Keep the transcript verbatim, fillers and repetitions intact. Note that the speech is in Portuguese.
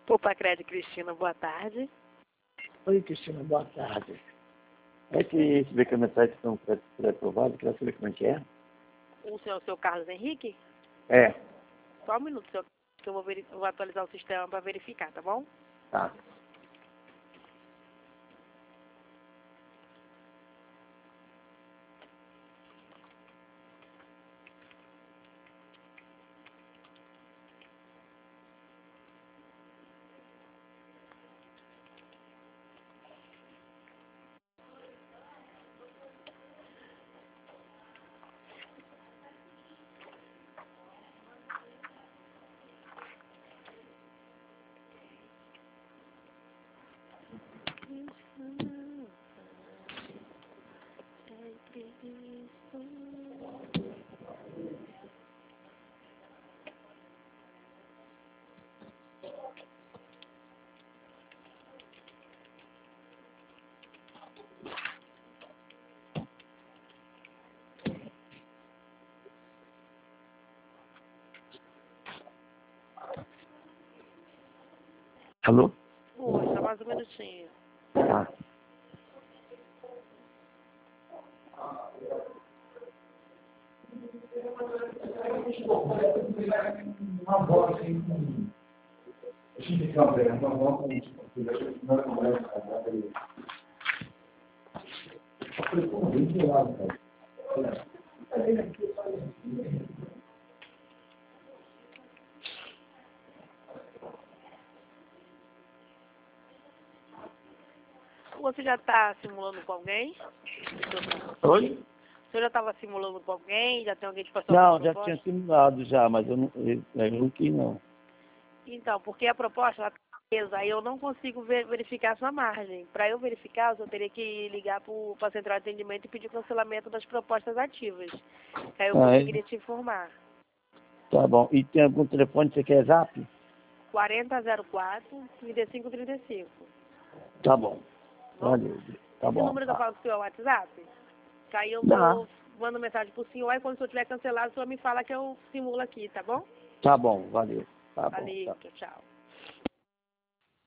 Poupa Crédito, Cristina, boa tarde. Oi, Cristina, boa tarde. É que esse B K Metade estão pré-aprovados, queria saber como é que é? O senhor, o seu Carlos Henrique? É. Só um minuto, senhor, que eu vou, vou atualizar o sistema para verificar, tá bom? Tá. Alô? Oi, só mais um minutinho. Tá. Uma bola assim, com... A gente tem uma bola, uma bola com... Não conversa, cara. Eu falei, pô, bem de lado, cara. Você já está simulando com alguém? Oi? O senhor já estava simulando com alguém? Já tem alguém te passou Não, alguma já proposta? tinha simulado já, mas eu não, eu, eu não quis não. Então, porque a proposta ela tá presa, aí eu não consigo ver, verificar essa margem. Para eu verificar, eu só teria que ligar para a central de atendimento e pedir cancelamento das propostas ativas. Que aí eu Ah, é? conseguiria te informar. Tá bom. E tem algum telefone que você quer zap? quarenta zero quatro, trinta e cinco trinta e cinco. Tá bom. Bom? Valeu. Tá Esse bom. número que eu Tá. falo do seu WhatsApp, que aí eu Dá. vou, mando mensagem pro senhor, aí quando o senhor tiver cancelado, o senhor me fala que eu simulo aqui, tá bom? Tá bom, valeu. Tá bom. Valeu, Tá. tchau, tchau.